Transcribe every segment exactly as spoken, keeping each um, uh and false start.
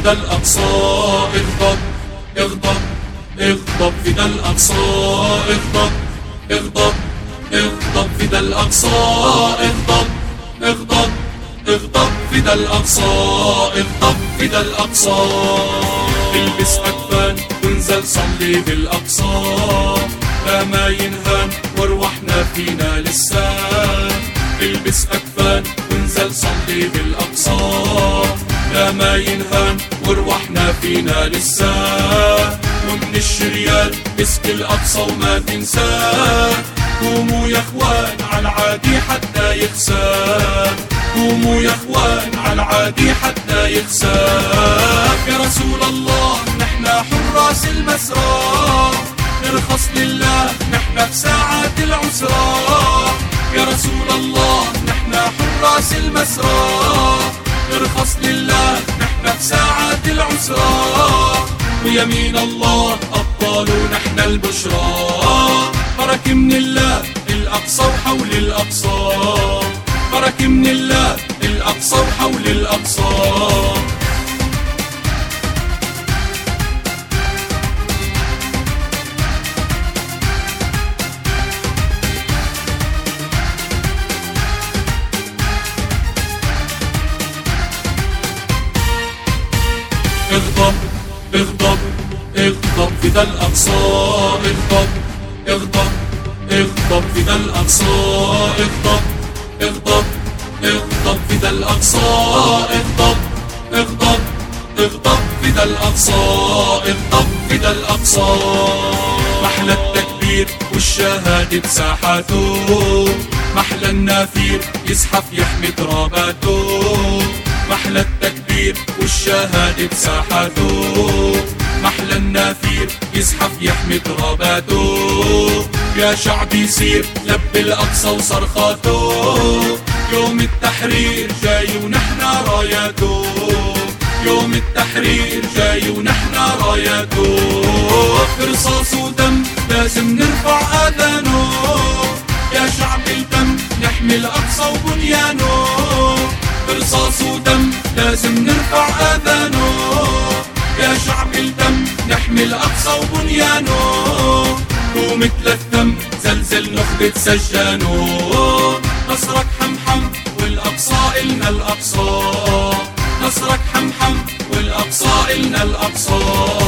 فدى الأقصى اغضب اغضب اغضب فدى الأقصى اغضب اغضب اغضب فدى الأقصى اغضب اغضب اغضب فدى الأقصى اغضب فدى الأقصى. البس أكفان وانزل صلي بالأقصى، لا ما ينهان وارواحنا فينا لسه. البس أكفان وانزل صلي بالأقصى، لا ما ينهان وارواحنا فينا لسه. ومن الشريان اسك الأقصى وما تنساه، قوموا يا اخوان على العادي حتى يخسر، قوموا يا اخوان على العادي حتى يخسر. يا رسول الله نحنا حراس المسرى، نرخص لله نحنا في ساعات العسرى. يا رسول الله نحنا حراس المسرى، نرخص لله نحنا في ساعات العسرى. ويمين الله أبطال نحنا البشرى، برك من الله الأقصى وحول الأقصى، برك من الله الأقصى وحول الأقصى. اغضب اغضب اغضب فدى الأقصى اغضب اغضب اغضب فدى الأقصى اغضب اغضب اغضب فدى الأقصى اغضب اغضب اغضب فدى الأقصى اغضب فدى الأقصى. محلى التكبير والشهادة بساحاته، محلى النافير يزحف يحمي تراباته. محلى التكبير والشهادة بساحاته، محلى النافير يزحف يحمي تراباته. يا شعب يسير لب الأقصى وصرخاته، يوم التحرير جاي ونحنا راياته، يوم التحرير جاي ونحنا راياته. رصاص ودم لازم نرفع آذانه، يا شعب الدم نحمي الأقصى وبنيانه. رصاص ودم لازم نرفع آذانه، يا شعب الدم نحمي الأقصى وبنيانه. ومثل الدم زلزل نخبة سجانه، نصرك حمحم والأقصى إلنا الأقصى، نصرك حمحم والأقصى إلنا الأقصى.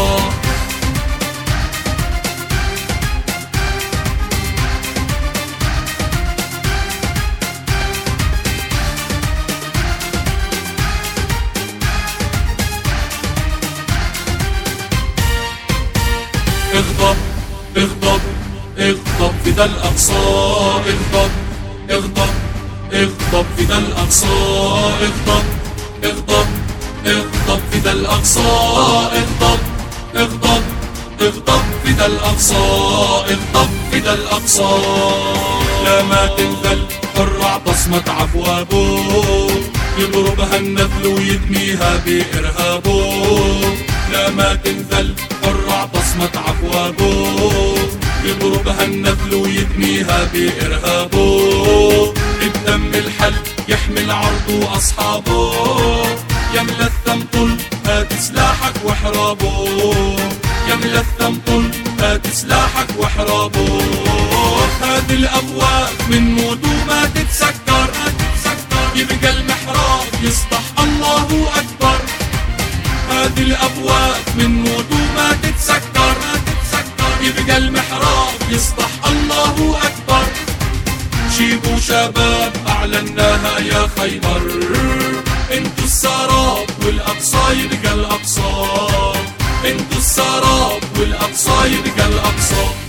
اغضب اغضب اغضب فدى الأقصى اغضب اغضب اغضب فدى الأقصى اغضب اغضب اغضب فدى الأقصى اغضب اغضب اغضب فدى الأقصى اغضب فدى الأقصى. لا ما تنذل حر بصمة عفوابه، يضربها النذل ويدميها بإرهابه. لا ما تنذل حر بصمة عفوابه، يضربها النذل ويدميها بإرهابه. الدم الحل يحمي العرض وأصحابه، يملى الثم طل هات سلاحك واحرابه، يملى الثم طل هات سلاحك واحرابه. هذه الأبواب من موت وما تتسكر، يبقى المحراب يسطح الله أكبر. هذه الأبواب من موت وما تتسكر، يبقى المحراب يسطح الله أكبر. شيبوا شباب أعلناها يا خيبر، انتو السراب والأقصى يبقى الأقصى، انتو السراب والأقصى يبقى الأقصى.